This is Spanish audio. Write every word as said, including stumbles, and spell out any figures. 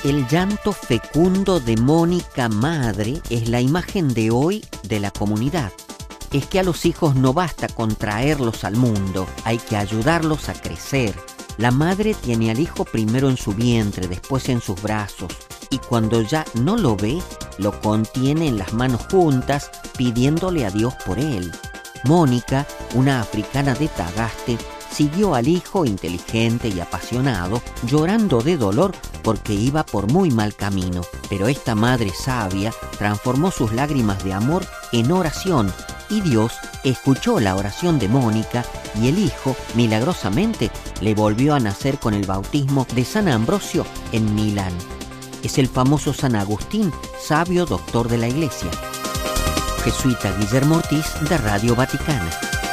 El llanto fecundo de Mónica madre es la imagen de hoy de la comunidad. Es que a los hijos no basta con traerlos al mundo, hay que ayudarlos a crecer. La madre tiene al hijo primero en su vientre, después en sus brazos, y cuando ya no lo ve, lo contiene en las manos juntas, pidiéndole a Dios por él. Mónica, una africana de Tagaste, siguió al hijo inteligente y apasionado, llorando de dolor porque iba por muy mal camino. Pero esta madre sabia transformó sus lágrimas de amor en oración, y Dios escuchó la oración de Mónica y el hijo, milagrosamente, le volvió a nacer con el bautismo de San Ambrosio en Milán. Es el famoso San Agustín, sabio doctor de la Iglesia. Jesuita Guillermo Ortiz, de Radio Vaticana.